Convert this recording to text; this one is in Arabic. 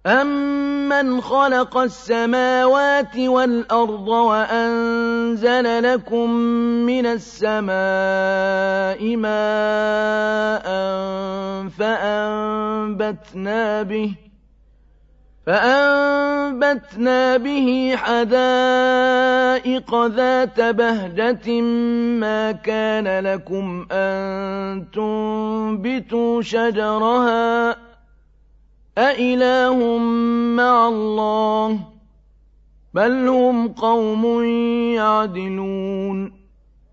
أَمَّنْ خَلَقَ السَّمَاوَاتِ وَالْأَرْضَ وَأَنزَلَ لَكُم مِّنَ السَّمَاءِ مَاءً فَأَنبَتْنَا بِهِ حَدَائِقَ ذَاتَ بَهْجَةٍ مَّا كَانَ لَكُمْ أَن تُنبِتُوا شَجَرَهَا ۗ أَإِلَٰهٌ مَّعَ اللَّهِ ۚ بَلْ هُمْ قَوْمٌ يَعْدِلُونَ